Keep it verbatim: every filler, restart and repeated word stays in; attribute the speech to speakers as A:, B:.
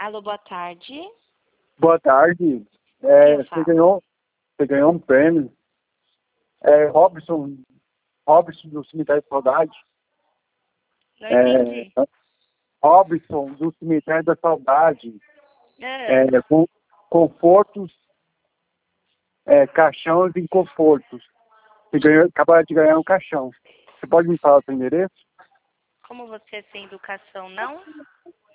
A: Alô, boa tarde.
B: Boa tarde.
A: Quem
B: É,
A: fala?
B: você, ganhou, você ganhou um prêmio. É, Robson, Robson do Cemitério da Saudade.
A: Não
B: É,
A: entendi.
B: Robson do Cemitério da Saudade.
A: É.
B: É, com confortos, é, caixões e confortos. Você ganhou, acabou de ganhar um caixão. Você pode me falar o seu endereço?
A: Como você é sem educação, não?